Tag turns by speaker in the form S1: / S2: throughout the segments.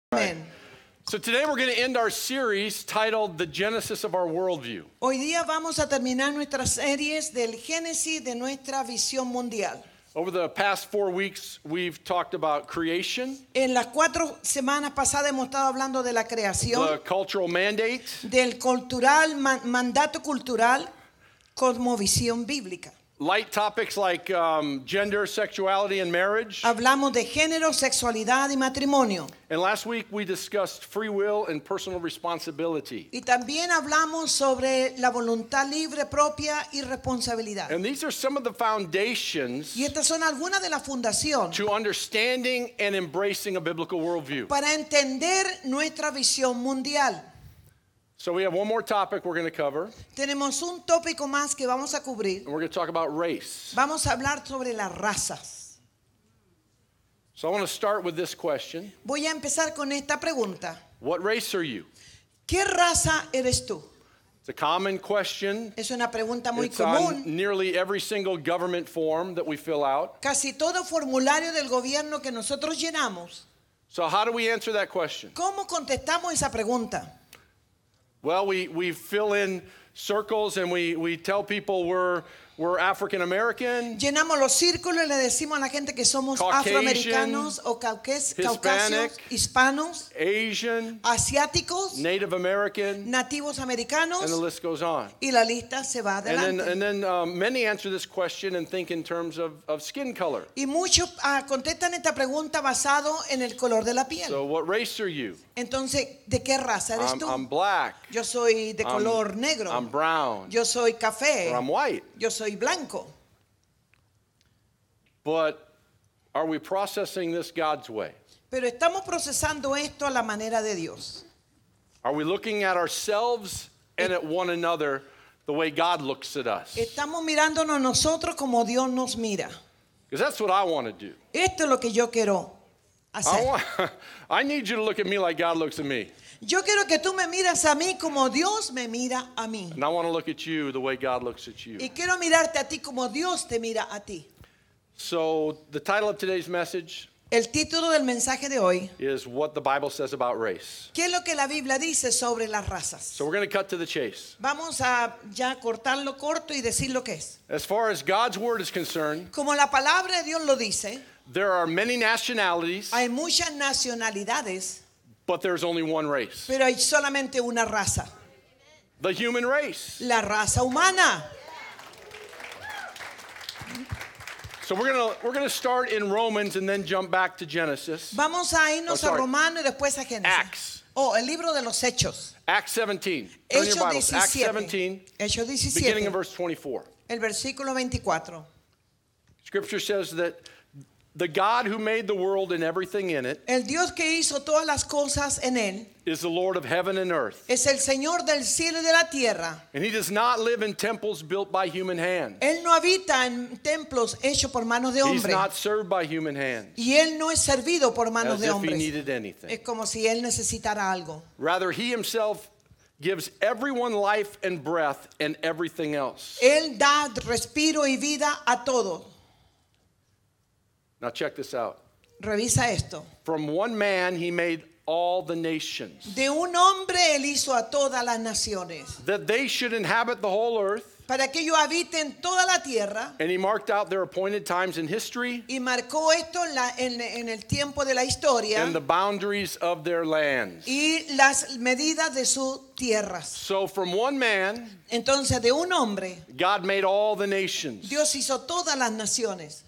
S1: Amen.
S2: So today we're going to end our series titled The Genesis of Our Worldview.
S1: Hoy día vamos a terminar nuestras series del Génesis de nuestra visión mundial.
S2: Over the past 4 weeks, we've talked about creation,
S1: En las 4 semanas pasadas hemos estado hablando de la creación,
S2: the cultural mandate,
S1: del cultural, mandato cultural, cosmovisión bíblica.
S2: light topics like gender, sexuality, and marriage.
S1: Hablamos de género, sexualidad y matrimonio.
S2: And last week we discussed free will and personal responsibility.
S1: Y también hablamos sobre la voluntad libre propia y responsabilidad.
S2: And these are some of the foundations
S1: Y estas son algunas de las fundaciones
S2: to understanding and embracing a biblical worldview.
S1: para entender nuestra visión mundial.
S2: So we have one more topic we're going to cover,
S1: Tenemos un tópico más que vamos a cubrir.
S2: and we're going to talk about race.
S1: Vamos a hablar sobre las razas.
S2: So I want to start with this question.
S1: Voy a empezar con esta pregunta.
S2: What race are you?
S1: ¿Qué raza eres tú?
S2: It's a common question.
S1: Es una pregunta muy
S2: It's on
S1: común.
S2: nearly every single government form that we fill out.
S1: Casi todo formulario del gobierno que nosotros llenamos.
S2: So how do we answer that question?
S1: ¿Cómo contestamos esa pregunta?
S2: Well, we fill in circles and we tell people we're African American,
S1: Llenamos los círculos y le decimos a la gente que somos
S2: Caucasian,
S1: afroamericanos o caucasios,
S2: Hispanic,
S1: hispanos,
S2: Asian,
S1: asiáticos,
S2: Native American,
S1: nativos
S2: and the
S1: americanos,
S2: list goes on.
S1: y la lista se va
S2: And
S1: adelante.
S2: then many answer this question and think in terms of skin color.
S1: Y muchos contestan esta pregunta basado en el color de la piel.
S2: So what race are you?
S1: Entonces, ¿de qué raza eres tú?
S2: I'm black.
S1: Yo soy de color negro.
S2: I'm brown.
S1: Yo soy café.
S2: Or I'm white.
S1: Yo soy blanco.
S2: But are we processing this God's way?
S1: Pero estamos procesando esto a la manera de Dios.
S2: Are we looking at ourselves and at one another the way God looks at us?
S1: Estamos mirándonos nosotros como Dios nos mira.
S2: Because that's what I want to do.
S1: Esto es lo que yo quiero hacer.
S2: I need you to look at me like God looks at me.
S1: Yo quiero que tú me miras a mí como Dios me mira a mí.
S2: And I want to look at you the way God looks at you.
S1: Y quiero mirarte a ti como Dios te mira a ti.
S2: So the title of today's message
S1: El título del mensaje de hoy,
S2: is What the Bible Says About Race.
S1: ¿qué es lo que la Biblia dice sobre las razas?
S2: So we're going to cut to the chase.
S1: Vamos a ya cortarlo corto y decir lo que es.
S2: As far as God's word is concerned,
S1: Como la palabra de Dios lo dice,
S2: there are many nationalities,
S1: hay muchas nacionalidades,
S2: but there's only one race.
S1: pero hay solamente una raza,
S2: The human race.
S1: la raza humana.
S2: So we're gonna start in Romans and then jump back to Genesis.
S1: Vamos a irnos
S2: Oh,
S1: a
S2: sorry.
S1: Romano y después a Génesis.
S2: Acts.
S1: Oh, el libro de los Hechos.
S2: Acts 17. Turn your
S1: Hechos
S2: Bibles. Acts
S1: 17.
S2: 17,
S1: Hechos
S2: beginning
S1: 17.
S2: in verse 24.
S1: El versículo 24.
S2: Scripture says that the God who made the world and everything in it
S1: El Dios que hizo todas las cosas en él
S2: is the Lord of heaven and earth.
S1: es el Señor del cielo y de la tierra.
S2: And he does not live in temples built by human hands.
S1: Él no habita en templos hechos por manos de
S2: He's
S1: hombre.
S2: not served by human hands
S1: Y él no es servido por manos
S2: as
S1: de
S2: if he
S1: hombres.
S2: needed anything.
S1: Es como si él necesitara algo.
S2: Rather, he himself gives everyone life and breath and everything else.
S1: Él da respiro y vida a todo.
S2: Now check this out.
S1: Revisa esto.
S2: From one man he made all the nations,
S1: De un hombre él hizo a todas las naciones,
S2: that they should inhabit the whole earth.
S1: para que ellos habiten toda la tierra.
S2: And he marked out their appointed times in history
S1: Y marcó esto en el tiempo de la historia
S2: and the boundaries of their lands.
S1: y las medidas de sus tierras.
S2: So from one man,
S1: Entonces, de un hombre,
S2: God made all the nations.
S1: Dios hizo todas las naciones.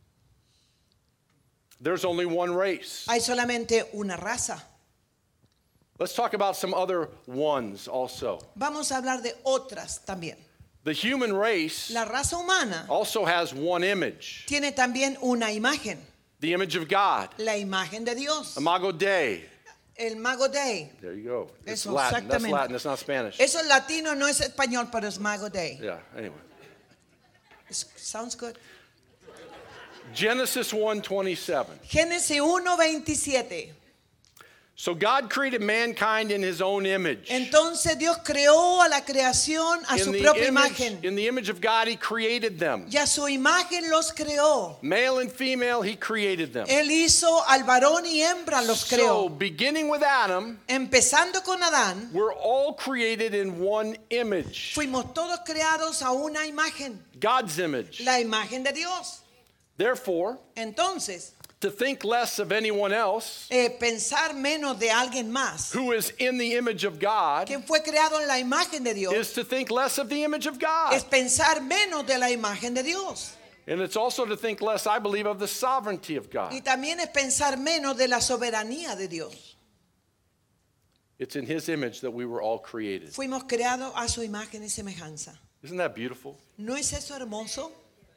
S2: There's only one race.
S1: Hay solamente una raza.
S2: Let's talk about some other ones also.
S1: Vamos a hablar de otras también.
S2: The human race
S1: La raza humana
S2: also has one image,
S1: tiene también una imagen,
S2: the image of God.
S1: la imagen de Dios.
S2: Imago Dei.
S1: El Mago Dei.
S2: There you go. It's
S1: Eso,
S2: Latin. That's
S1: exactamente.
S2: Latin. That's not Spanish.
S1: Eso es latino, no es español, pero es Mago Dei.
S2: Yeah, anyway.
S1: Sounds good.
S2: Genesis 1:27.
S1: Génesis 1:27.
S2: So God created mankind in his own image.
S1: Entonces Dios creó a la creación a su propia imagen.
S2: In the image of God, he created them.
S1: Y a su imagen los creó.
S2: Male and female, he created them.
S1: Él hizo al varón y hembra los
S2: So,
S1: creó.
S2: beginning with Adam,
S1: Empezando con Adán,
S2: we're all created in one image.
S1: fuimos todos creados a una imagen,
S2: God's image.
S1: la imagen de Dios.
S2: Therefore,
S1: Entonces,
S2: to think less of anyone else
S1: pensar menos de alguien más,
S2: who is in the image of God
S1: quien fue creado en la imagen de Dios,
S2: is to think less of the image of God.
S1: es pensar menos de la imagen de Dios.
S2: And it's also to think less, I believe, of the sovereignty of God.
S1: Y también es pensar menos de la soberanía de Dios.
S2: It's in his image that we were all created.
S1: Fuimos creados a su imagen y semejanza.
S2: Isn't that beautiful?
S1: ¿No es eso hermoso?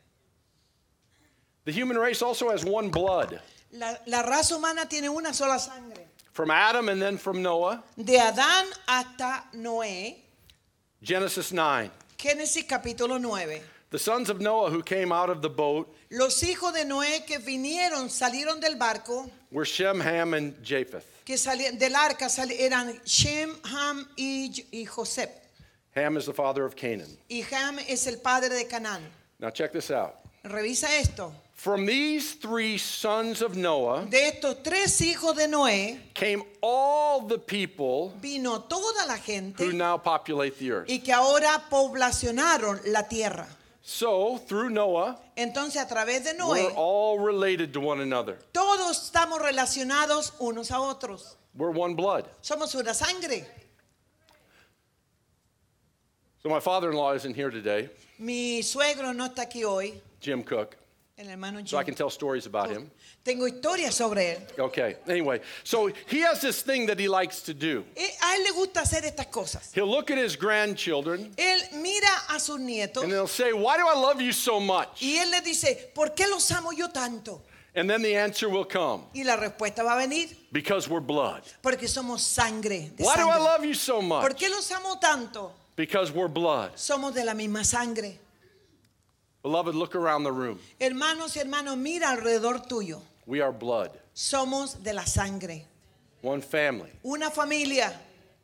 S2: The human race also has one blood.
S1: La raza humana tiene una sola sangre.
S2: From Adam and then from Noah.
S1: De Adán hasta Noé,
S2: Genesis 9.
S1: Génesis capítulo 9.
S2: The sons of Noah who came out of the boat
S1: Los hijos de Noé que salieron del barco,
S2: were Shem, Ham, and Japheth.
S1: que salían del arca, eran Shem, Ham y José.
S2: Ham is the father of Canaan.
S1: Y Ham es el padre de Canaán.
S2: Now check this out.
S1: Revisa esto.
S2: From these three sons of Noah
S1: De estos tres hijos de Noé
S2: came all the people
S1: vino toda la gente
S2: who now populate the earth.
S1: y que ahora poblacionaron la tierra.
S2: So, through Noah,
S1: Entonces a través de
S2: we're
S1: Noé
S2: all related to one another.
S1: todos estamos relacionados unos a otros.
S2: We're one blood.
S1: Somos una sangre.
S2: So my father-in-law isn't here today,
S1: Mi suegro no está aquí hoy,
S2: Jim Cook,
S1: el hermano
S2: so I
S1: Jim.
S2: can tell stories about him.
S1: Tengo historias sobre él.
S2: Okay, anyway, so he has this thing that he likes to do.
S1: A él le gusta hacer estas cosas.
S2: He'll look at his grandchildren
S1: Él mira a sus nietos
S2: and he'll say, "Why do I love you so much?"
S1: y él le dice, ¿por qué los amo yo tanto?
S2: And then the answer will come,
S1: Y la respuesta va a venir,
S2: because we're blood.
S1: porque somos sangre. De
S2: Why do I
S1: sangre.
S2: love you so
S1: ¿Por
S2: much?
S1: qué los amo tanto?
S2: Because we're blood.
S1: Somos de la misma sangre.
S2: Beloved, look around the room.
S1: Hermanos y hermanos, mira alrededor tuyo.
S2: We are blood.
S1: Somos de la sangre.
S2: One family.
S1: Una familia.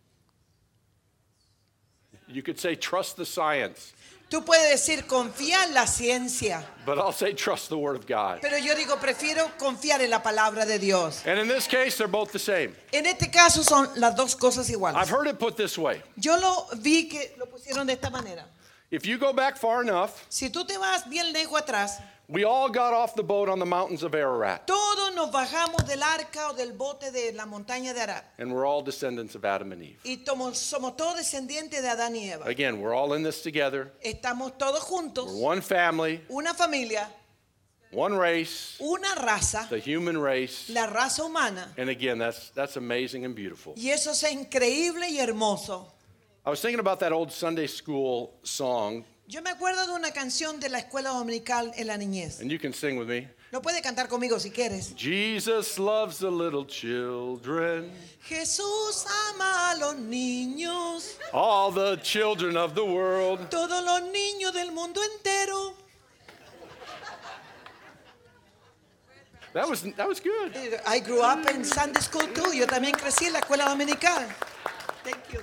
S2: You could say trust the science,
S1: Tú puedes decir confía en la ciencia,
S2: but I'll say trust the word of God.
S1: pero yo digo prefiero confiar en la palabra de Dios.
S2: And in this case, they're both the same.
S1: En este caso son las dos cosas
S2: I've
S1: iguales.
S2: heard it put this way.
S1: Yo lo vi que lo pusieron de esta manera.
S2: If you go back far enough,
S1: Si tú te vas bien lejos atrás,
S2: we all got off the boat on the mountains of Ararat,
S1: todos nos bajamos del arca o del bote de la montaña de Arad.
S2: and we're all descendants of Adam and Eve.
S1: Y somos todos descendientes de Adán y Eva.
S2: Again, we're all in this together.
S1: Estamos todos juntos,
S2: We're one family,
S1: una familia,
S2: one race,
S1: una raza,
S2: the human race.
S1: la raza humana.
S2: And again, that's amazing and beautiful.
S1: Y eso es increíble y hermoso.
S2: I was thinking about that old Sunday school song,
S1: Yo me acuerdo de una canción de la escuela dominical en la niñez.
S2: and you can sing with me.
S1: Lo puedes cantar conmigo si quieres.
S2: Jesus loves the little children,
S1: Jesús ama a los niños,
S2: all the children of the world.
S1: todos los niños del mundo entero.
S2: That was good.
S1: I grew up in Sunday school too. Yo también crecí en la escuela dominical. Thank you.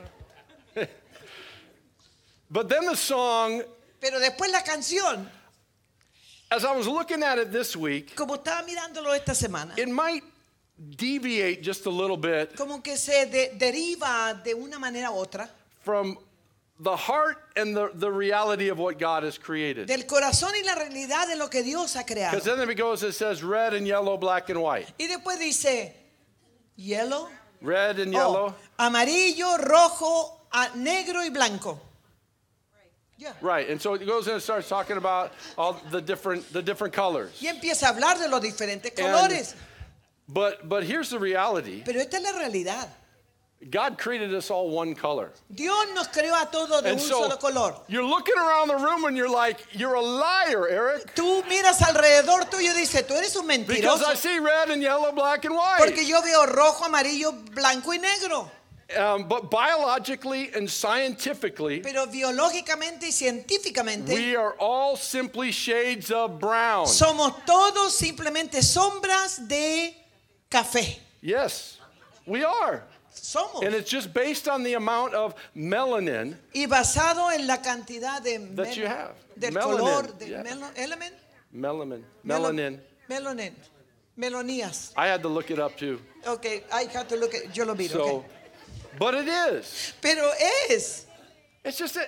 S2: But then the song,
S1: Pero después la canción,
S2: as I was looking at it this week,
S1: como estaba mirándolo esta semana,
S2: it might deviate just a little bit
S1: como que se deriva de una manera u otra
S2: from the heart and the reality of what God has created.
S1: del corazón y la realidad de lo que Dios ha creado.
S2: Because then it goes, it says red and yellow, black and white.
S1: Y después dice yellow,
S2: Red and yellow.
S1: amarillo, rojo, negro y blanco. Yeah.
S2: Right, and so it goes in and starts talking about all the different colors.
S1: Y empieza a hablar de los diferentes colores.
S2: But here's the reality.
S1: Pero esta es la realidad.
S2: God created us all one color.
S1: Dios nos creó a todos de
S2: And
S1: un
S2: so
S1: solo color.
S2: you're looking around the room and you're like, you're a liar, Eric.
S1: Tú miras alrededor tuyo y dices, tú eres un
S2: Because
S1: mentiroso.
S2: I see red and yellow, black and white.
S1: Porque yo veo rojo, amarillo, blanco y negro.
S2: But biologically and scientifically,
S1: Pero biológicamente y científicamente
S2: we are all simply shades of brown.
S1: somos todos simplemente sombras de café.
S2: Yes. We are.
S1: Somos.
S2: And it's just based on the amount of melanin
S1: Y basado en la cantidad de
S2: that you have.
S1: del
S2: Melanin,
S1: color del
S2: yeah.
S1: element.
S2: Melanin.
S1: Melanin. Melonías.
S2: I had to look it up too.
S1: Okay, I have to look at, yo lo miro.
S2: So,
S1: Okay.
S2: but it is.
S1: Pero es.
S2: It's just.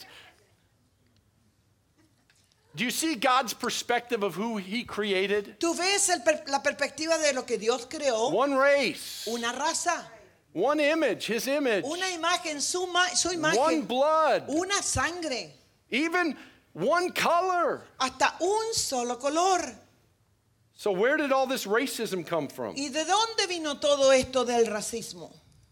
S2: Do you see God's perspective of who He created?
S1: Tú ves la perspectiva de lo que Dios creó.
S2: One race,
S1: Una raza.
S2: one image, His image,
S1: Una imagen, su imagen.
S2: one blood,
S1: Una sangre.
S2: even one color.
S1: Hasta un solo color.
S2: So where did all this racism come from?
S1: ¿Y de dónde vino todo esto del racismo?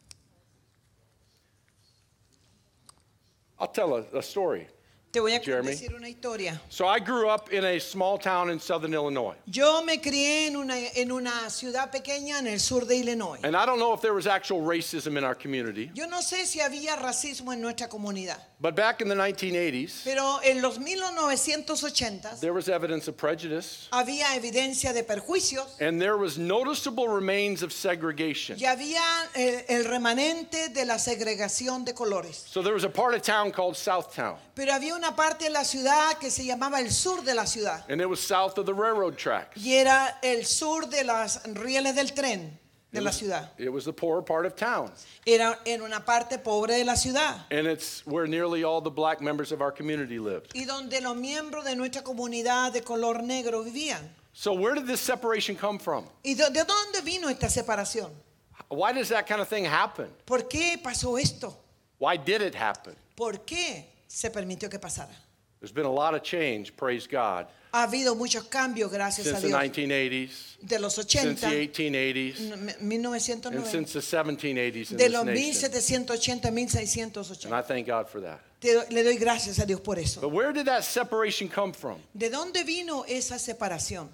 S2: I'll tell a story.
S1: Te voy a
S2: Jeremy.
S1: decir una historia.
S2: So I grew up in a small town in southern Illinois.
S1: Yo me crié en una ciudad pequeña en el sur de Illinois.
S2: And I don't know if there was actual racism in our community,
S1: Yo no sé si había racismo en nuestra comunidad,
S2: but back in the 1980s,
S1: pero en los 1980
S2: there was evidence of prejudice,
S1: había evidencia de perjuicios
S2: and there was noticeable remains of segregation.
S1: y había el remanente de la segregación de colores.
S2: So there was a part of town called Southtown,
S1: Pero había una parte de la ciudad que se llamaba el sur de la ciudad
S2: and it was south of the railroad tracks.
S1: y era el sur de las rieles del tren de la ciudad.
S2: It was the poorer part of town,
S1: Era en una parte pobre de la ciudad
S2: and it's where nearly all the black members of our community lived.
S1: y donde los miembros de nuestra comunidad de color negro vivían.
S2: So where did this separation come from?
S1: ¿Y de dónde vino esta separación?
S2: Why does that kind of thing happen?
S1: ¿Por qué pasó esto?
S2: Why did it happen?
S1: ¿Por qué se permitió que pasara?
S2: There's been a lot of change, praise God,
S1: Ha habido muchos cambios, gracias a
S2: since the
S1: Dios,
S2: 1980s,
S1: de los
S2: since the
S1: 80,
S2: 1880s, and
S1: 1990,
S2: since the 1780s in
S1: de
S2: this
S1: los
S2: nation.
S1: 1780 a
S2: And
S1: 1680.
S2: I thank God for that.
S1: Le doy gracias a Dios por eso.
S2: But where did that separation come from?
S1: ¿De dónde vino esa separación?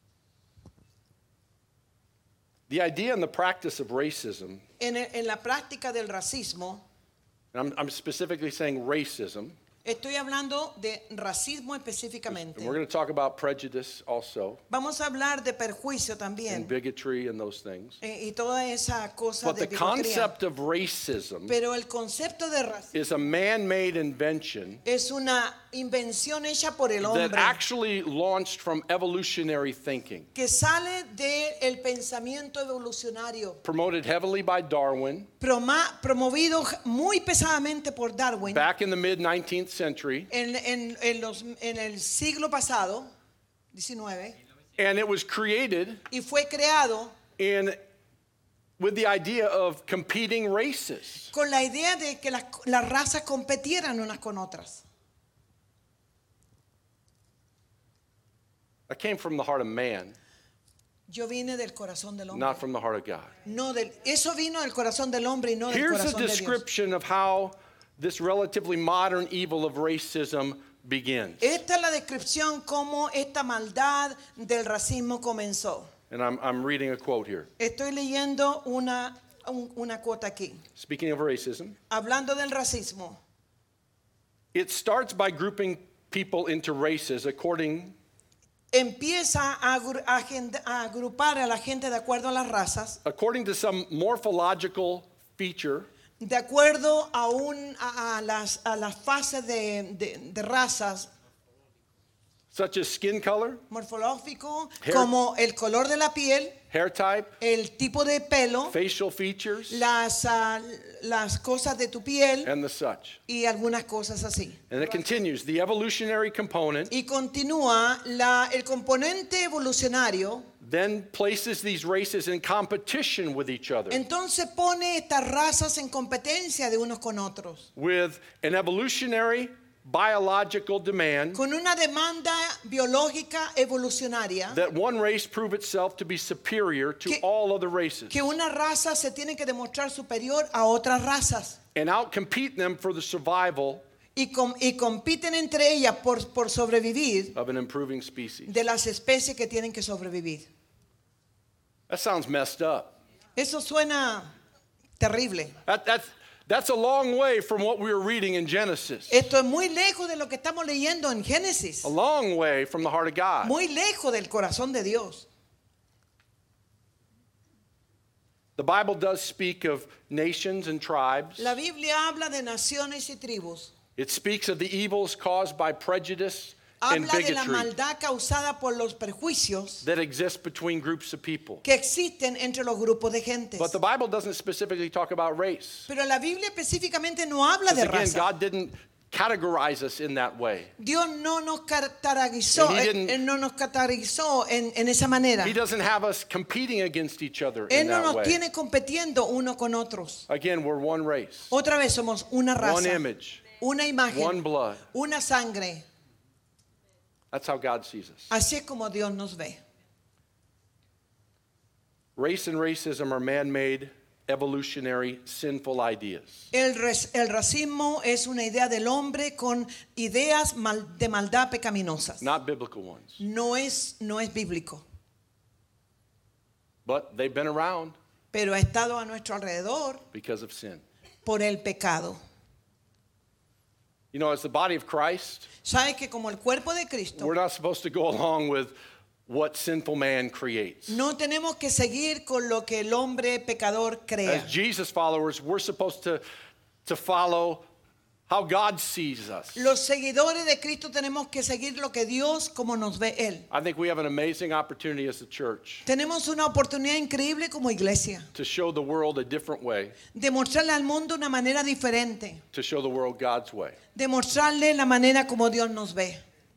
S2: The idea and the practice of racism,
S1: En la práctica del racismo,
S2: and I'm specifically saying racism,
S1: estoy hablando de racismo
S2: and
S1: específicamente.
S2: we're going to talk about prejudice also,
S1: Vamos a hablar de perjuicio
S2: and
S1: también
S2: bigotry and those things.
S1: y toda esa cosa
S2: But
S1: de
S2: the
S1: bigotría.
S2: concept of racism
S1: Pero el concepto de racismo
S2: is a man-made invention
S1: es una invención hecha por el
S2: that
S1: hombre
S2: actually launched from evolutionary thinking,
S1: que sale del pensamiento evolucionario,
S2: promoted heavily by Darwin
S1: promovido muy pesadamente por Darwin
S2: back in the mid-19th century,
S1: en el siglo pasado, 19,
S2: and it was created
S1: y fue creado
S2: with the idea of competing races.
S1: con la idea de que las razas competieran unas con otras.
S2: That came from the heart of man,
S1: Yo vine del corazón del hombre.
S2: not from the heart of God.
S1: Eso vino del corazón del hombre y no del
S2: Here's a
S1: corazón de Dios.
S2: description of how this relatively modern evil of racism begins.
S1: Esta es la descripción cómo esta maldad del racismo comenzó.
S2: And I'm reading a quote here.
S1: Estoy leyendo una cuota aquí.
S2: Speaking of racism,
S1: Hablando del racismo,
S2: it starts by grouping people into races
S1: empieza a agrupar a la gente de acuerdo a las razas,
S2: according to some morphological feature,
S1: de acuerdo a las fases de razas,
S2: such as skin color,
S1: morfológico,
S2: Hair-
S1: como el color de la piel,
S2: hair type,
S1: el tipo de pelo,
S2: facial features,
S1: las cosas de tu piel
S2: and the such.
S1: y algunas cosas así.
S2: And it continues. The evolutionary component
S1: Y continúa el componente evolucionario,
S2: then places these races in competition with each other,
S1: entonces pone estas razas en competencia de unos con otros,
S2: with an evolutionary biological demand
S1: con una demanda biológica evolucionaria
S2: that one race prove itself to be superior to
S1: Que-
S2: all other races
S1: que una raza se tiene que demostrar superior a otras razas
S2: and outcompete them for the survival
S1: y compiten entre ellas por sobrevivir
S2: of an improving species.
S1: de las especies que tienen que sobrevivir.
S2: That sounds messed up.
S1: Eso suena terrible.
S2: That's a long way from what we were reading in Genesis.
S1: Esto es muy lejos de lo que estamos leyendo en Génesis,
S2: A long way from the heart of God.
S1: muy lejos del corazón de Dios.
S2: The Bible does speak of nations and tribes.
S1: La Biblia habla de naciones y tribus.
S2: It speaks of the evils caused by prejudice and
S1: Habla de la
S2: bigotry
S1: maldad causada por los perjuicios
S2: that exist between groups of people.
S1: que existen entre los grupos de gentes.
S2: But the Bible doesn't specifically talk about race.
S1: Pero la Biblia específicamente no habla de
S2: Because again,
S1: raza.
S2: God didn't categorize us in that way.
S1: Dios no nos categorizó,
S2: And he didn't-
S1: Él no nos categorizó en esa manera.
S2: He doesn't have us competing against each other
S1: Él
S2: in
S1: no
S2: that
S1: nos
S2: way.
S1: tiene compitiendo uno con otros.
S2: Again, we're one race,
S1: Otra vez somos una
S2: one
S1: raza,
S2: image,
S1: una
S2: one
S1: imagen,
S2: blood.
S1: una sangre.
S2: That's how God sees us.
S1: Así es como Dios nos ve.
S2: Race and racism are man-made, evolutionary, sinful ideas.
S1: El racismo es una idea del hombre con ideas de maldad pecaminosas.
S2: Not biblical ones.
S1: No es bíblico,
S2: But they've been around
S1: pero ha estado a nuestro alrededor
S2: because of sin.
S1: por el pecado.
S2: You know, as the body of Christ,
S1: ¿Sabe que como el cuerpo de Cristo
S2: we're not supposed to go along with what sinful man creates.
S1: no tenemos que seguir con lo que el hombre pecador crea?
S2: As Jesus followers, we're supposed to follow how God sees us.
S1: Los seguidores de Cristo tenemos que seguir lo que Dios como nos ve Él.
S2: I think we have an amazing opportunity as a church
S1: Tenemos una oportunidad increíble como iglesia
S2: to show the world a different way,
S1: de mostrarle al mundo una manera diferente,
S2: to show the world God's way.
S1: de mostrarle la manera como Dios nos ve.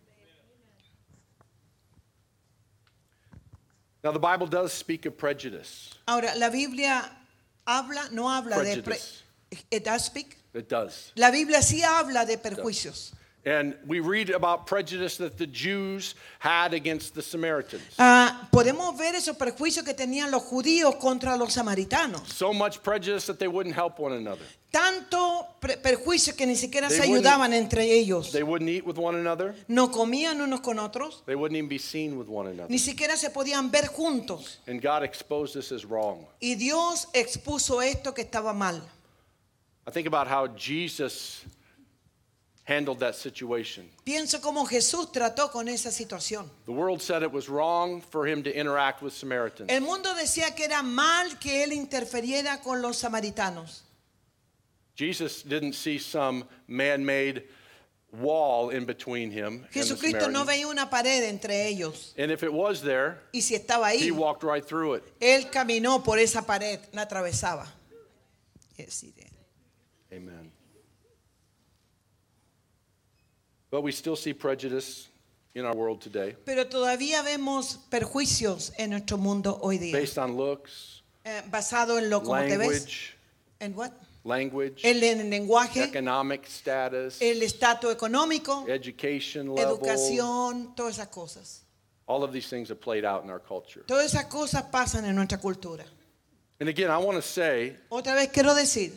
S2: Now, the Bible does speak of prejudice.
S1: Ahora, la Biblia no habla de
S2: Prejudice.
S1: It does speak.
S2: It does.
S1: La Biblia sí habla de perjuicios.
S2: And we read about prejudice that the Jews had against the Samaritans.
S1: Podemos ver esos perjuicios que tenían los judíos contra los samaritanos.
S2: So much prejudice that they wouldn't help one another.
S1: Tanto perjuicio que ni siquiera
S2: They
S1: se
S2: wouldn't-
S1: ayudaban entre ellos.
S2: They wouldn't eat with one another.
S1: No comían unos con otros.
S2: They wouldn't even be seen with one another.
S1: Ni siquiera se podían ver juntos.
S2: And God exposed this as wrong.
S1: Y Dios expuso esto que estaba mal.
S2: I think about how Jesus handled that situation.
S1: Pienso cómo Jesús trató con esa situación.
S2: The world said it was wrong for him to interact with Samaritans.
S1: El mundo decía que era mal que él interfiriera con los samaritanos.
S2: Jesus didn't see some man-made wall in between him and the
S1: Jesucristo no
S2: Samaritans.
S1: veía una pared entre ellos.
S2: And if it was there,
S1: Y si estaba ahí,
S2: he walked right through it.
S1: él caminó por esa pared, la atravesaba. Yes, he did.
S2: Amen. But we still see prejudice in our world today
S1: Pero todavía vemos perjuicios en nuestro mundo hoy día.
S2: based on looks,
S1: Basado en lo como te ves.
S2: language,
S1: ¿En what?
S2: language,
S1: En el lenguaje,
S2: economic status,
S1: el estatus económico,
S2: education level.
S1: educación, todas esas cosas.
S2: All of these things have played out in our culture.
S1: Todas esas cosas pasan en nuestra cultura.
S2: And again, I want to say,
S1: Otra vez quiero decir,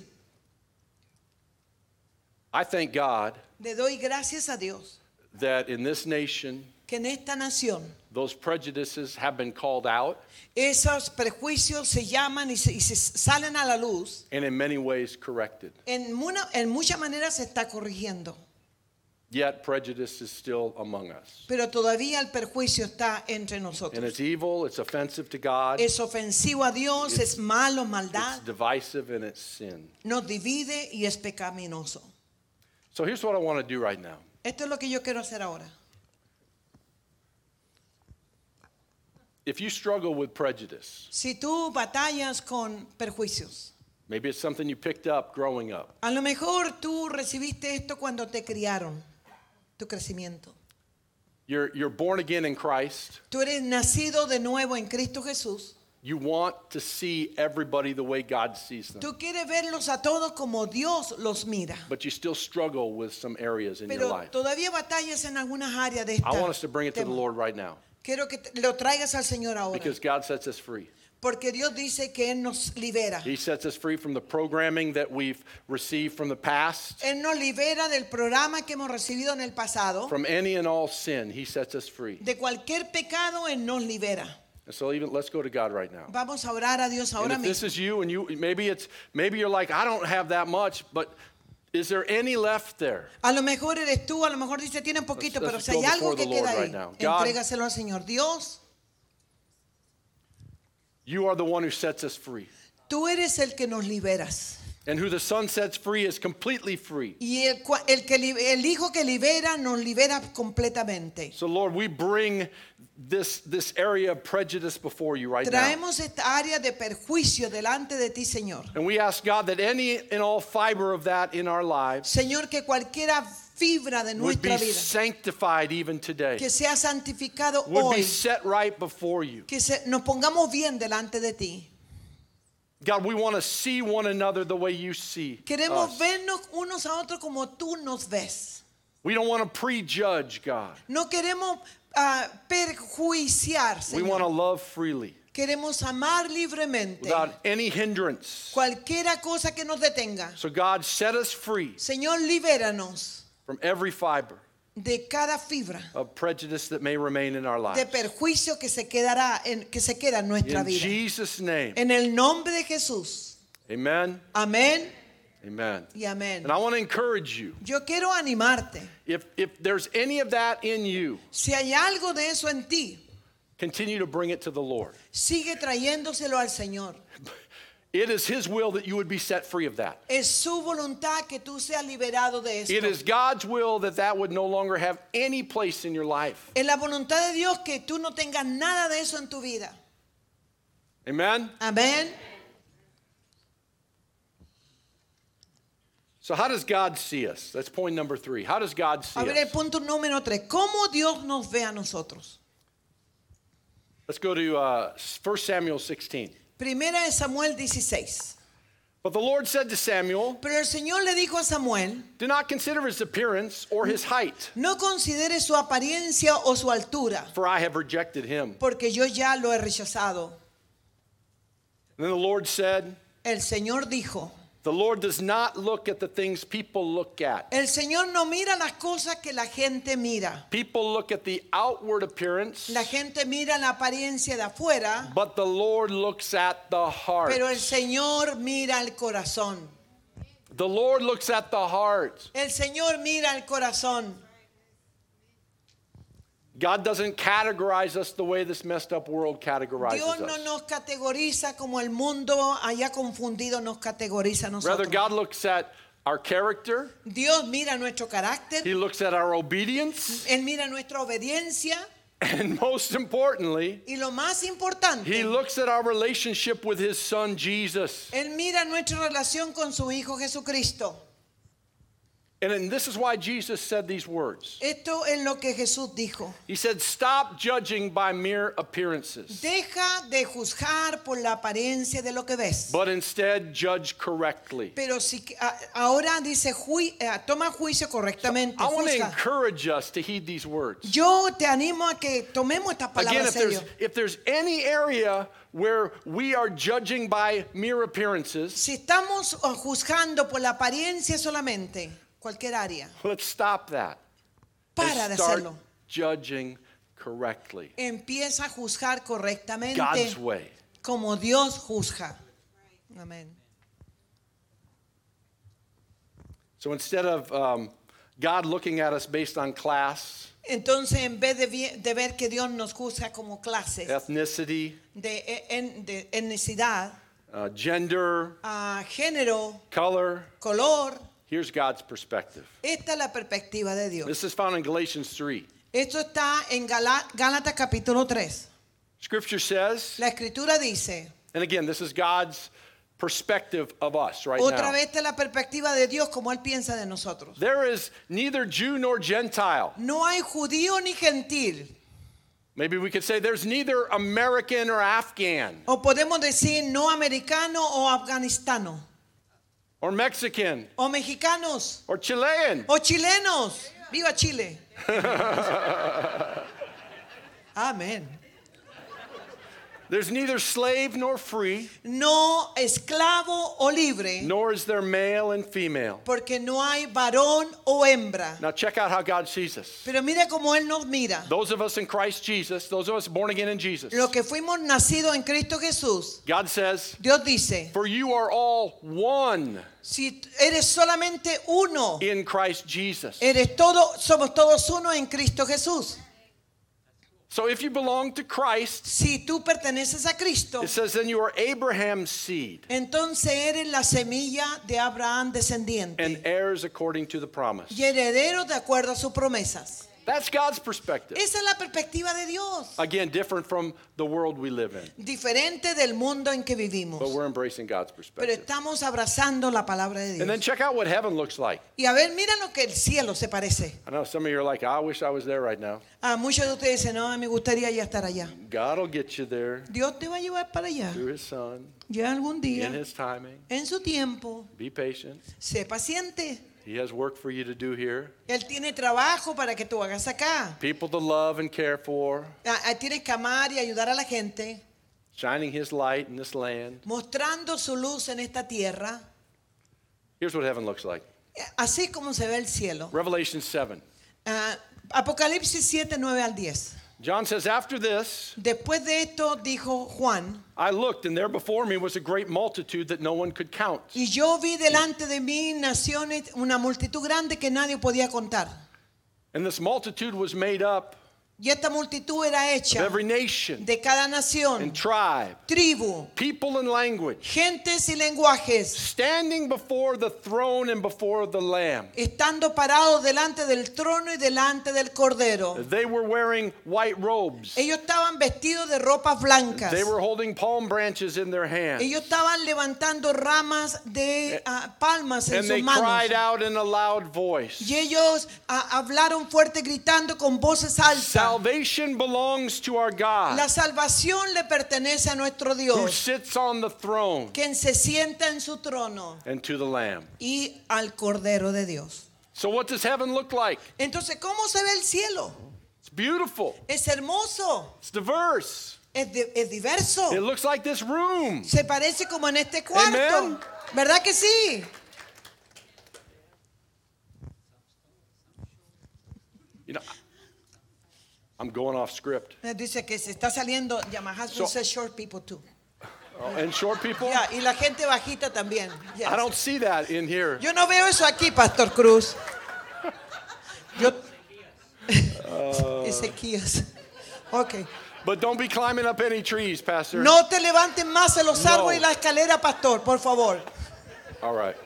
S2: I thank God
S1: le doy gracias a Dios
S2: that in this nation,
S1: que en esta nación
S2: those prejudices have been called out
S1: esos prejuicios se llaman y se salen a la luz.
S2: and in many ways corrected.
S1: En muchas maneras se está corrigiendo,
S2: Yet prejudice is still among us.
S1: pero todavía el perjuicio está entre
S2: And
S1: nosotros.
S2: it's evil, it's offensive to God,
S1: Es ofensivo a Dios, es malo, maldad,
S2: it's divisive, and it's sin.
S1: nos divide y es pecaminoso.
S2: So here's what I want to do right now.
S1: Esto es lo que yo quiero hacer ahora.
S2: If you struggle with prejudice,
S1: Si tú batallas con perjuicios,
S2: maybe it's something you picked up growing up.
S1: a lo mejor tú recibiste esto cuando te criaron, tu crecimiento.
S2: You're born again in Christ.
S1: Tú eres nacido de nuevo en Cristo Jesús.
S2: You want to see everybody the way God sees them.
S1: Tú quieres verlos a todos como Dios los mira.
S2: But you still struggle with some areas in your
S1: Pero
S2: life.
S1: todavía batallas en algunas áreas de esta.
S2: I want us to bring it to the
S1: tema.
S2: Lord right now
S1: Quiero que lo traigas al Señor ahora.
S2: because God sets us free.
S1: Porque Dios dice que Él nos libera.
S2: He sets us free from the programming that we've received from the past,
S1: Él nos libera del programa que hemos recibido en el pasado.
S2: from any and all sin. He sets us free.
S1: De cualquier pecado Él nos libera.
S2: And so even let's go to God right now.
S1: Vamos a orar a Dios
S2: And
S1: ahora
S2: if this
S1: mismo.
S2: is you and maybe you're like, I don't have that much, but is there any left there?
S1: A lo mejor eres tú, a lo mejor dice tiene poquito,
S2: Let's
S1: pero
S2: just
S1: si hay
S2: go
S1: algo
S2: before
S1: que
S2: the Lord
S1: queda
S2: right
S1: ahí,
S2: now. God-
S1: entrégaselo al Señor. Dios,
S2: You are the one who sets us free.
S1: Tú eres el que nos liberas.
S2: And who the Son sets free is completely free.
S1: Y el Hijo que libera nos libera completamente.
S2: So Lord, we bring this area of prejudice before you right now.
S1: Traemos esta área de perjuicio delante de ti, Señor.
S2: And we ask God that any and all fiber of that in our lives
S1: Señor, que cualquiera fibra de
S2: would be
S1: nuestra vida,
S2: sanctified even today.
S1: que sea santificado
S2: Would be
S1: hoy,
S2: set right before you.
S1: que nos pongamos bien delante de ti.
S2: God, we want to see one another the way you see
S1: Queremos
S2: us.
S1: vernos unos a otros como tú nos ves.
S2: We don't want to prejudge, God.
S1: No queremos perjuiciar,
S2: We want to
S1: Señor.
S2: love freely
S1: Queremos amar libremente.
S2: without any hindrance.
S1: Cualquiera cosa que nos detenga.
S2: So God, set us free
S1: Señor, libéranos
S2: from every fiber
S1: de cada fibra
S2: of prejudice that may remain in our lives.
S1: de perjuicio que se queda en nuestra
S2: In
S1: vida.
S2: Jesus' name,
S1: En el nombre de Jesús.
S2: amen,
S1: Amén
S2: amen.
S1: y amén.
S2: And I want to encourage you,
S1: Yo quiero animarte.
S2: if there's any of that in you,
S1: Si hay algo de eso en ti,
S2: continue to bring it to the Lord.
S1: sigue trayéndoselo al Señor.
S2: It is His will that you would be set free of that.
S1: Es su voluntad que tú seas liberado de
S2: It
S1: esto.
S2: is God's will that that would no longer have any place in your life.
S1: Es la voluntad de Dios que tú no tengas nada de eso en tu vida.
S2: Amen?
S1: Amén.
S2: So how does God see us? That's point number 3. How does God see
S1: A ver, el
S2: us?
S1: punto número 3. ¿Cómo Dios nos ve a nosotros?
S2: Let's go to 1 Samuel 16.
S1: Primera de Samuel 16.
S2: But the Lord said to Samuel,
S1: Pero el Señor le dijo a Samuel,
S2: do not consider his appearance or his height,
S1: no considere su apariencia o su altura,
S2: for I have rejected him.
S1: porque yo ya lo he rechazado.
S2: And then the Lord said,
S1: El Señor dijo,
S2: the Lord does not look at the things people look at.
S1: el Señor no mira las cosas que la gente mira.
S2: People look at the outward appearance,
S1: La gente mira la apariencia de afuera,
S2: but the Lord looks at the heart.
S1: pero el Señor mira el corazón.
S2: The Lord looks at the heart.
S1: El Señor mira el corazón.
S2: God doesn't categorize us the way this messed up world categorizes
S1: Dios no
S2: us.
S1: nos categoriza como el mundo haya confundido nos categoriza a
S2: Rather,
S1: nosotros.
S2: God looks at our character.
S1: Dios mira nuestro carácter,
S2: He looks at our obedience.
S1: Él mira nuestra obediencia
S2: And most importantly,
S1: y lo más importante,
S2: He looks at our relationship with His Son, Jesus.
S1: Él mira nuestra relación con su Hijo Jesucristo.
S2: And this is why Jesus said these words.
S1: Esto es lo que Jesús dijo.
S2: He said, stop judging by mere appearances,
S1: Deja de juzgar por la apariencia de lo que ves.
S2: but instead judge correctly.
S1: Pero si ahora dice toma juicio correctamente.
S2: I want to
S1: Juzga.
S2: encourage us to heed these words.
S1: Yo te animo a que tomemos estas
S2: Again,
S1: palabras serio.
S2: if there's any area where we are judging by mere appearances,
S1: Si estamos juzgando por la apariencia solamente, cualquier área,
S2: let's stop that
S1: para
S2: and
S1: de
S2: start
S1: hacerlo.
S2: judging correctly,
S1: Empieza a juzgar correctamente
S2: God's way.
S1: como Dios juzga. Amén.
S2: So instead of God looking at us based on class,
S1: Entonces, en vez de ver que Dios nos juzga como clases
S2: ethnicity,
S1: de etnicidad,
S2: gender,
S1: género,
S2: color,
S1: color,
S2: here's God's perspective.
S1: esta es la perspectiva de Dios.
S2: This is found in Galatians 3.
S1: Esto está en Gálatas capítulo 3.
S2: Scripture says,
S1: La escritura dice,
S2: and again, this is God's perspective of us right
S1: otra
S2: now.
S1: vez esta es la perspectiva de Dios como Él piensa de nosotros.
S2: There is neither Jew nor Gentile.
S1: No hay judío ni gentil.
S2: Maybe we could say there's neither American or Afghan
S1: O podemos decir no americano o afganistano.
S2: or Mexican
S1: O mexicanos.
S2: or Chilean.
S1: O chilenos. Viva Chile. Amén.
S2: There's neither slave nor free,
S1: No esclavo o libre.
S2: nor is there male and female.
S1: Porque no hay varón o hembra.
S2: Now check out how God sees us.
S1: Pero mira cómo Él nos mira.
S2: Those of us in Christ Jesus, those of us born again in Jesus.
S1: Lo que fuimos nacidos en Cristo Jesús.
S2: God says,
S1: Dios dice,
S2: for you are all one
S1: si eres solamente uno,
S2: in Christ Jesus.
S1: somos todos uno en Cristo Jesús.
S2: So if you belong to Christ,
S1: Si tú perteneces a Cristo,
S2: it says then you are Abraham's seed
S1: entonces eres la semilla de Abraham
S2: and
S1: descendiente
S2: heirs according to the promise.
S1: y heredero de acuerdo a sus promesas.
S2: That's God's perspective.
S1: Esa es la perspectiva de Dios.
S2: Again, different from the world we live in.
S1: Diferente del mundo en que
S2: But
S1: vivimos.
S2: we're embracing God's
S1: Pero
S2: perspective.
S1: estamos abrazando la palabra de
S2: And then
S1: Dios.
S2: check out what heaven looks like.
S1: Y a ver, mira lo que el cielo se parece.
S2: I know some of you are like, I wish I was there right now.
S1: Muchos de ustedes dicen, no, me gustaría ya estar allá.
S2: God will get you there
S1: Dios te va a llevar para allá.
S2: through his son,
S1: Ya algún día,
S2: in his timing.
S1: en su tiempo,
S2: Be patient.
S1: sé paciente.
S2: He has work for you to do here.
S1: Él tiene trabajo para que tú hagas acá.
S2: People to love and care for.
S1: Tienes que amar y ayudar a la gente,
S2: Shining his light in this land.
S1: mostrando su luz en esta tierra,
S2: Here's what heaven looks like.
S1: así como se ve el cielo.
S2: Revelation 7.
S1: Apocalipsis 7, 9 al 10.
S2: John says, after this,
S1: Después de esto dijo Juan,
S2: I looked, and there before me was a great multitude that no one could count.
S1: y yo vi delante de mí naciones, una multitud grande que nadie podía contar.
S2: And this multitude was made up
S1: Y esta multitud era
S2: of
S1: hecha
S2: every nation
S1: de cada
S2: and
S1: nación,
S2: tribe,
S1: tribu,
S2: people and language,
S1: gentes y lenguajes,
S2: standing before the throne and before the Lamb.
S1: estando parados delante del trono y delante del Cordero.
S2: They were wearing white robes.
S1: Ellos estaban vestidos de ropas blancas.
S2: They were holding palm branches in their hands.
S1: Ellos estaban levantando ramas de palmas en
S2: And
S1: sus
S2: they cried
S1: manos.
S2: out in a loud voice.
S1: Y ellos hablaron fuerte gritando con voces altas.
S2: Salvation belongs to our God,
S1: La salvación le pertenece a nuestro
S2: who
S1: Dios,
S2: sits on the throne,
S1: quien se sienta en su trono,
S2: and to the Lamb.
S1: y al Cordero de Dios.
S2: So what does heaven look like?
S1: Entonces, ¿cómo se ve el cielo?
S2: It's beautiful.
S1: Es hermoso,
S2: It's diverse.
S1: es diverso.
S2: It looks like this room.
S1: Se parece como en este cuarto.
S2: Amen.
S1: ¿Verdad que sí?
S2: You know, I'm going off script.
S1: Dice que se está saliendo. Yamaha
S2: So-
S1: says short people too.
S2: Oh, and short people?
S1: Ya, y la gente bajita también. Yes.
S2: I don't see that in here.
S1: Yo no veo eso aquí, Pastor Cruz. Yo. Ezequías. Ok.
S2: But don't be climbing up any trees, Pastor.
S1: No te levanten más en los
S2: No.
S1: árboles y la escalera, pastor, por favor.
S2: All right.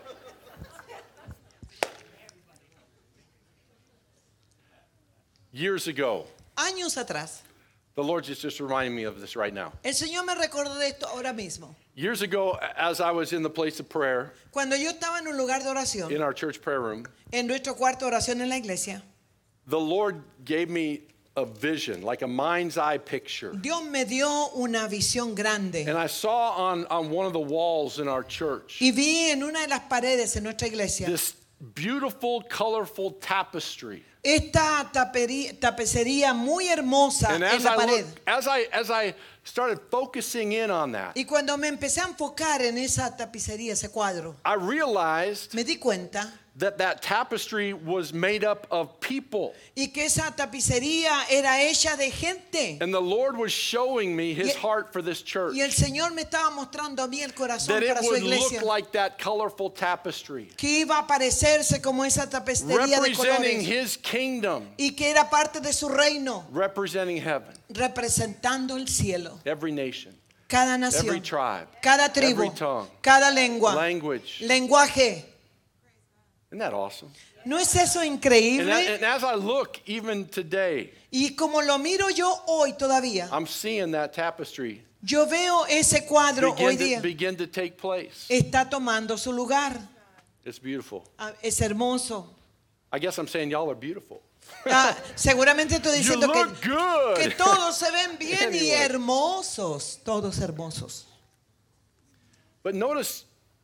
S2: Years ago,
S1: Años atrás,
S2: the Lord just reminding me of this right now.
S1: el Señor me recordó de esto ahora mismo.
S2: Years ago, as I was in the place of prayer
S1: Cuando yo estaba en un lugar de oración,
S2: in our church prayer room,
S1: en nuestro cuarto de oración en la iglesia,
S2: the Lord gave me a vision, like a mind's eye picture.
S1: Dios me dio una visión grande.
S2: And I saw on one of the walls in our church
S1: Y vi en una de las paredes en nuestra iglesia
S2: this beautiful, colorful tapestry.
S1: esta tapicería muy hermosa
S2: And
S1: en
S2: as
S1: la
S2: I
S1: pared.
S2: looked, as I started focusing in on that,
S1: Y cuando me empecé a enfocar en esa tapicería, ese cuadro,
S2: I realized
S1: me di cuenta
S2: that tapestry was made up of people.
S1: y que esa tapicería era hecha de gente.
S2: And the Lord was showing me his
S1: Y-
S2: heart for this church.
S1: Y el Señor me estaba mostrando a mí el corazón
S2: That it
S1: para su
S2: would
S1: iglesia,
S2: look like that colorful tapestry,
S1: que iba a parecerse como esa tapicería de
S2: representing
S1: colores
S2: his kingdom,
S1: y que era parte de su reino,
S2: representing heaven,
S1: representando el cielo,
S2: every nation,
S1: cada
S2: every
S1: nación,
S2: tribe,
S1: cada tribu,
S2: every tongue,
S1: cada lengua,
S2: language.
S1: lenguaje.
S2: Isn't that awesome?
S1: ¿No es eso
S2: And,
S1: increíble?
S2: and as I look even today,
S1: Y como lo miro yo hoy todavía,
S2: I'm seeing that tapestry
S1: yo veo ese cuadro hoy día,
S2: begin to take place.
S1: está tomando su lugar.
S2: It's beautiful.
S1: Es hermoso.
S2: I guess I'm saying y'all are beautiful.
S1: Seguramente estoy
S2: You
S1: diciendo
S2: look good.
S1: que todos se ven bien y
S2: Anyway.
S1: hermosos, todos hermosos.
S2: But notice,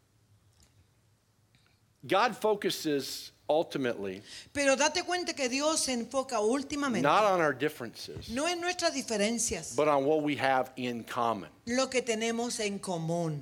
S2: God focuses ultimately
S1: Pero date cuenta que Dios se enfoca últimamente
S2: not on our differences,
S1: no en nuestras diferencias,
S2: but on what we have in common.
S1: lo que tenemos en común.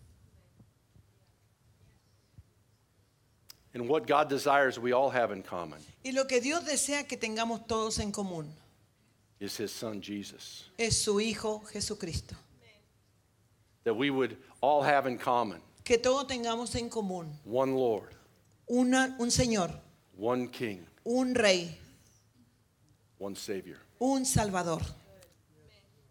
S2: And what God desires we all have in common
S1: Y lo que Dios desea que tengamos todos en común
S2: is his son Jesus.
S1: es su Hijo Jesucristo.
S2: That we would all have in common
S1: Que todos tengamos en común
S2: one Lord,
S1: un Señor,
S2: one King,
S1: un Rey,
S2: one Savior.
S1: un Salvador.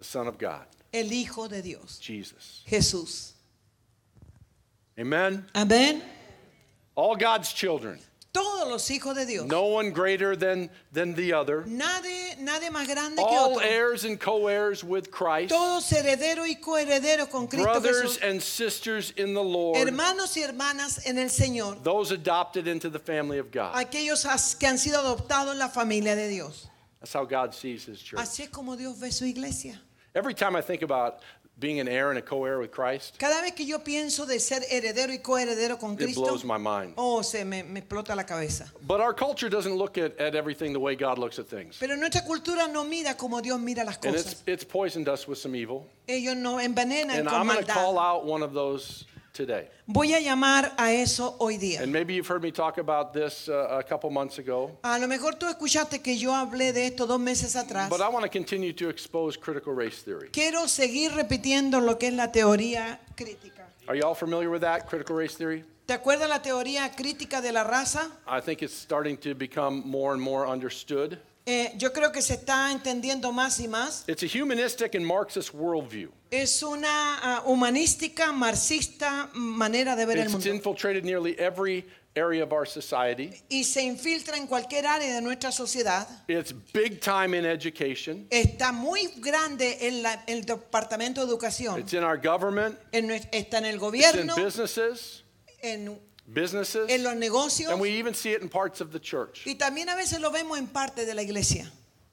S2: the Son of God,
S1: el Hijo de Dios,
S2: Jesus.
S1: Jesús.
S2: Amen?
S1: Amén.
S2: All God's children.
S1: Todos los hijos de Dios.
S2: No one greater than the other.
S1: Nadie más grande que
S2: All
S1: otro.
S2: heirs and co-heirs with Christ.
S1: Todos herederos y coherederos con Cristo
S2: Brothers
S1: Jesús.
S2: and sisters in the Lord.
S1: Hermanos y hermanas en el Señor.
S2: Those adopted into the family of God.
S1: Aquellos que han sido adoptados en la familia de Dios.
S2: That's how God sees his church.
S1: Así es como Dios ve su iglesia.
S2: Every time I think about being an heir and a co-heir with Christ,
S1: Cada vez que yo pienso de ser heredero y coheredero con
S2: it
S1: Cristo,
S2: blows my mind.
S1: se me explota la cabeza.
S2: But our culture doesn't look at everything the way God looks at things.
S1: Pero nuestra cultura no mira como Dios mira las
S2: And
S1: cosas.
S2: it's poisoned us with some evil.
S1: Ellos nos envenenan
S2: And
S1: con
S2: I'm going to call
S1: maldad.
S2: out one of those today.
S1: Voy a llamar a eso hoy día.
S2: And maybe you've heard me talk about this a couple months ago.
S1: A lo mejor tú escuchaste que yo hablé de esto 2 meses atrás.
S2: But I want to continue to expose critical race theory.
S1: Quiero seguir repitiendo lo que es la teoría crítica.
S2: Are you all familiar with that, critical race theory?
S1: ¿Te acuerdas la teoría crítica de la raza?
S2: I think it's starting to become more and more understood.
S1: Yo creo que se está entendiendo más y más.
S2: It's a humanistic and Marxist worldview.
S1: Es una humanística, marxista manera de ver el
S2: It's
S1: mundo.
S2: infiltrated nearly every area of our society.
S1: Y se infiltra en cualquier área de nuestra sociedad.
S2: It's big time in education.
S1: Está muy grande en el departamento de educación.
S2: It's in our government.
S1: Está en el
S2: It's in
S1: gobierno,
S2: businesses.
S1: en
S2: Businesses.
S1: los negocios.
S2: And we even see it in parts of the church.
S1: Y también a veces lo vemos en parte de la iglesia.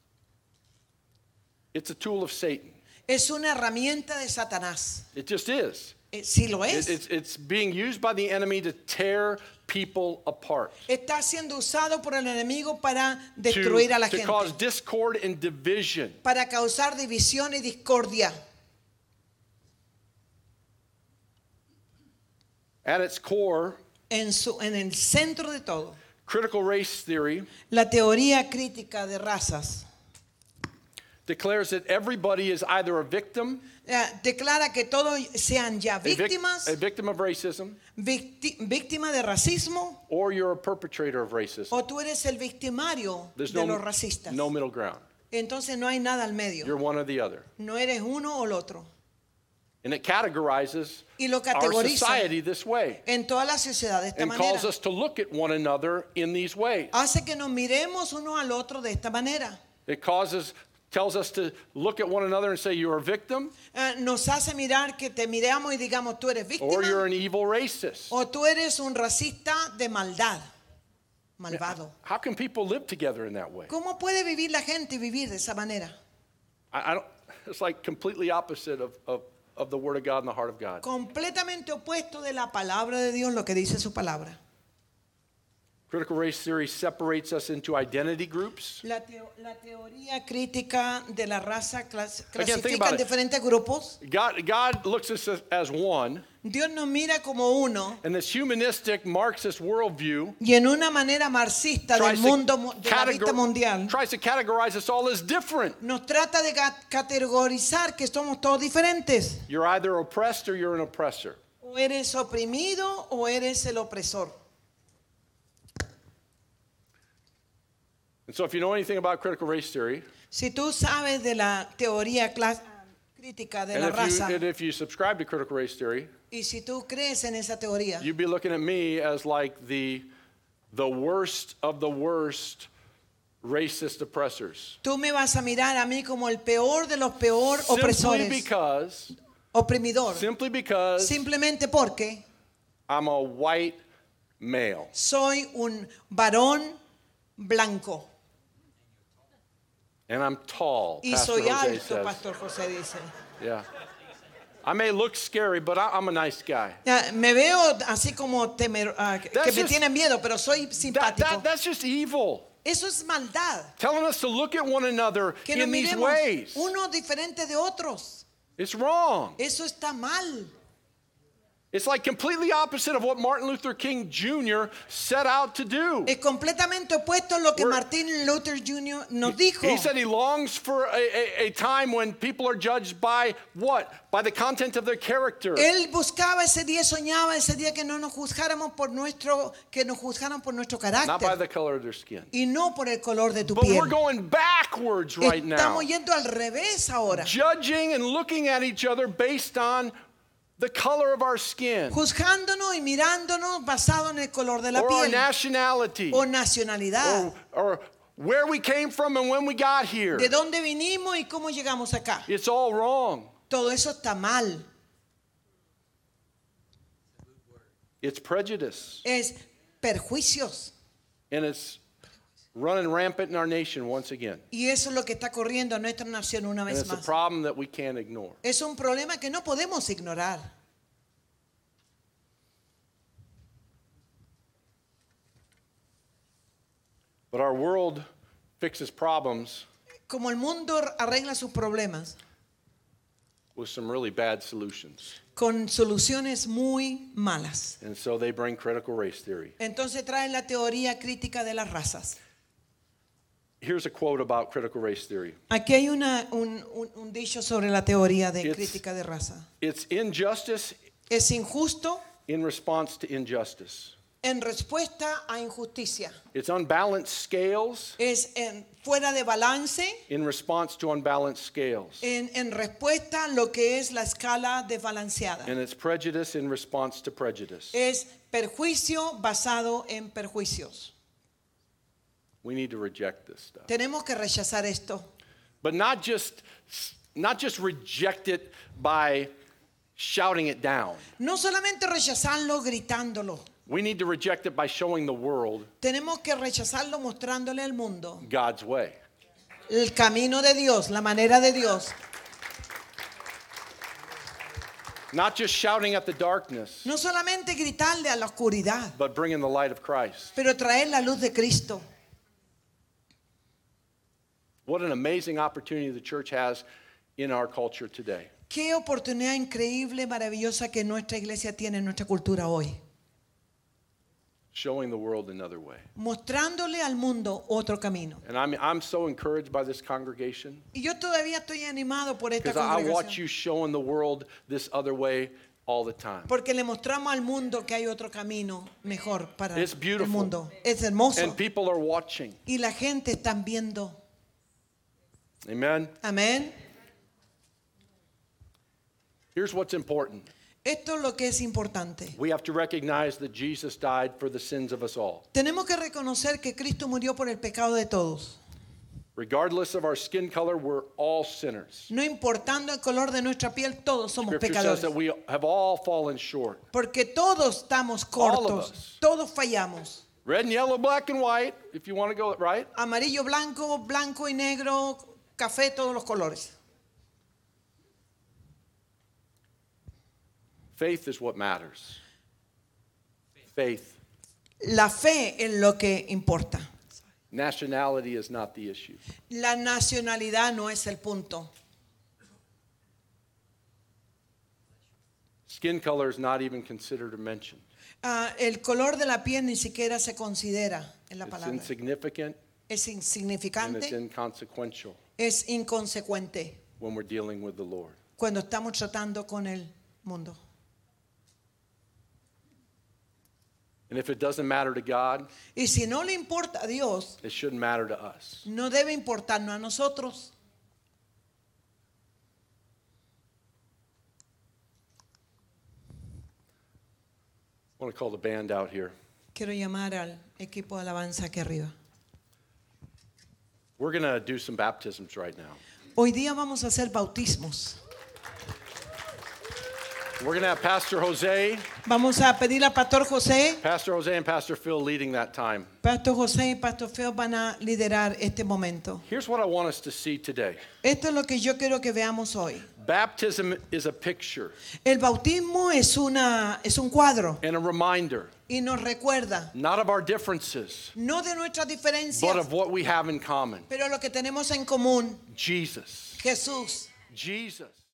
S2: It's a tool of Satan.
S1: Es una herramienta de Satanás.
S2: It just is.
S1: Sí lo es.
S2: It's being used by the enemy to tear people apart.
S1: Está siendo usado por el enemigo para destruir a la
S2: To
S1: gente.
S2: cause discord and division.
S1: Para causar división y discordia.
S2: At its core,
S1: En el centro de todo,
S2: critical race theory
S1: la teoría crítica de razas
S2: declares that everybody is either a victim,
S1: declara que todos sean ya víctimas,
S2: a victim of racism,
S1: víctima de racismo,
S2: or you're a perpetrator of racism.
S1: o tú eres el victimario
S2: There's
S1: de los racistas.
S2: no middle ground.
S1: Entonces no hay nada al medio.
S2: You're one or the other.
S1: No eres uno o el otro.
S2: And it categorizes
S1: Y lo
S2: our
S1: categoriza
S2: society this way
S1: en toda la sociedad de esta
S2: and calls
S1: manera.
S2: us to look at one another in these ways.
S1: Hace que nos miremos uno al otro de esta manera.
S2: It tells us to look at one another and say you're a victim
S1: Nos hace mirar que te miramos y digamos tú eres
S2: or you're
S1: víctima
S2: an evil racist.
S1: o tú eres un racista de maldad, malvado.
S2: How can people live together in that way?
S1: ¿Cómo puede vivir la gente y vivir de esa manera?
S2: I don't, it's like completely opposite of the Word of God and the heart of God.
S1: Completamente opuesto de la palabra de Dios, lo que dice su palabra.
S2: Critical race theory separates us into identity groups.
S1: La teoría crítica de la raza
S2: think
S1: clasifica
S2: about
S1: en
S2: it.
S1: diferentes grupos.
S2: God looks at us as one,
S1: Dios nos mira como uno
S2: and this humanistic Marxist worldview
S1: y en una manera marxista del mundo, de la vista mundial,
S2: tries to categorize us all as different.
S1: nos trata de categorizar que somos todos diferentes.
S2: You're either oppressed or you're an oppressor.
S1: O eres oprimido o eres el opresor.
S2: And so if you know anything about critical race theory,
S1: Si tú sabes de la teoría crítica de la raza
S2: and if you subscribe to critical race theory,
S1: y si tú crees en esa teoría,
S2: you'd be looking at me as like the worst of the worst racist oppressors.
S1: tú me vas a mirar a mí como el peor de los peor opresores, oprimidor,
S2: Simply because
S1: simplemente porque
S2: I'm a white male.
S1: soy un varón blanco
S2: And I'm tall,
S1: y
S2: Pastor
S1: soy
S2: Jose
S1: alto,
S2: says.
S1: Pastor José dice.
S2: Yeah. I may look scary, but I'm a nice guy.
S1: Ya, me veo así como que me
S2: just-
S1: tiene miedo, pero soy simpático.
S2: That's just evil.
S1: Eso es maldad.
S2: Telling us to look at one another
S1: Que nos
S2: in these
S1: miremos
S2: ways.
S1: unos diferentes de otros.
S2: It's wrong.
S1: Eso está mal.
S2: It's like completely opposite of what Martin Luther King Jr. set out to do.
S1: Es completamente opuesto a lo que Martin Luther Jr. nos dijo.
S2: He said he longs for a time when people are judged by what? By the content of their character.
S1: Él buscaba ese día, soñaba ese día que no nos juzgáramos que nos juzgaran por nuestro
S2: Not by
S1: carácter
S2: the color of their skin.
S1: y no por el color de tu
S2: But we're
S1: piel.
S2: going backwards right now.
S1: Estamos yendo al revés ahora.
S2: Judging and looking at each other based on the color of our skin.
S1: Juzgándonos y mirándonos basado en el color de la
S2: Or our
S1: piel
S2: nationality.
S1: o nacionalidad.
S2: Or where we came from and when we got here.
S1: De dónde vinimos y cómo llegamos acá.
S2: It's all wrong.
S1: Todo eso está mal.
S2: It's prejudice.
S1: Es perjuicios.
S2: And it's running rampant in our nation once again.
S1: Y eso es lo que está corriendo en nuestra nación una
S2: And
S1: vez
S2: it's a
S1: más.
S2: problem that we can't ignore.
S1: Es un problema que no podemos ignorar.
S2: But our world fixes problems
S1: Como el mundo arregla sus problemas
S2: with some really bad solutions.
S1: con soluciones muy malas.
S2: And so they bring critical race theory.
S1: Entonces traen la teoría crítica de las razas.
S2: Here's a quote about critical race theory.
S1: Aquí hay un dicho sobre la teoría de
S2: It's-
S1: crítica de raza.
S2: It's injustice
S1: Es injusto
S2: in response to injustice.
S1: en respuesta a injusticia.
S2: It's unbalanced scales
S1: Es fuera de balance
S2: in response to unbalanced scales.
S1: en respuesta a lo que es la escala desbalanceada.
S2: And it's prejudice in response to prejudice.
S1: Es perjuicio basado en perjuicios.
S2: We need to reject this stuff.
S1: Tenemos que rechazar esto.
S2: But not just reject it by shouting it down.
S1: No solamente rechazarlo gritándolo.
S2: We need to reject it by showing the world
S1: Tenemos que rechazarlo mostrándole al mundo
S2: God's way.
S1: el camino de Dios, la manera de Dios.
S2: Not just shouting at the darkness,
S1: No solamente gritarle a la oscuridad,
S2: but bringing the light of Christ.
S1: pero traer la luz de Cristo.
S2: What an amazing opportunity the church has in our culture today.
S1: Qué oportunidad increíble, maravillosa que nuestra iglesia tiene en nuestra cultura hoy.
S2: Showing the world another way.
S1: Mostrándole al mundo otro camino.
S2: And I'm so encouraged by this congregation
S1: Y yo todavía estoy animado por esta
S2: because I watch
S1: congregación.
S2: you showing the world this other way all the time.
S1: Porque le mostramos al mundo que hay otro camino mejor para
S2: It's
S1: el
S2: beautiful.
S1: mundo. Es hermoso.
S2: And people are watching.
S1: Y la gente está viendo.
S2: Amen.
S1: Amén.
S2: Here's what's important.
S1: Esto es lo que es importante.
S2: We have to recognize that Jesus died for the sins of us all.
S1: Tenemos que reconocer que Cristo murió por el pecado de todos.
S2: Regardless of our skin color, we're all sinners.
S1: No importando el color de nuestra piel, todos somos
S2: Scripture says
S1: pecadores.
S2: that we have all fallen short.
S1: Porque todos estamos
S2: All of
S1: cortos.
S2: us.
S1: Todos fallamos.
S2: Red and yellow, black and white, if you want to go right.
S1: Amarillo, blanco, blanco y negro, café, todos los colores.
S2: Faith is what matters. Faith.
S1: La fe es lo que importa.
S2: Nationality is not the issue.
S1: La nacionalidad no es el punto.
S2: Skin color is not even considered or mentioned.
S1: El color de la piel ni siquiera se considera en la
S2: It's
S1: palabra.
S2: insignificant
S1: Es
S2: and it's
S1: insignificante,
S2: inconsequential
S1: es inconsecuente
S2: when we're dealing with the Lord.
S1: cuando estamos tratando con el mundo.
S2: And if it doesn't matter to God,
S1: Y si no le importa a Dios,
S2: it shouldn't matter to us.
S1: no debe importarnos a nosotros.
S2: I want to call the band out here.
S1: Quiero llamar al equipo de alabanza aquí arriba.
S2: We're going to do some baptisms right now.
S1: Hoy día vamos a hacer bautismos.
S2: We're going to have Pastor Jose
S1: Vamos a pedir a Pastor José.
S2: and Pastor Phil leading that time.
S1: Pastor José y Pastor Feo van a liderar este momento.
S2: Here's what I want us to see today.
S1: Esto es lo que yo quiero que veamos hoy.
S2: Baptism is a picture
S1: El bautismo es un cuadro
S2: and a reminder,
S1: y nos recuerda
S2: not of our differences,
S1: no de nuestras
S2: but
S1: diferencias,
S2: of what we have in common.
S1: pero lo que tenemos en común.
S2: Jesus.
S1: Jesús.
S2: Jesus.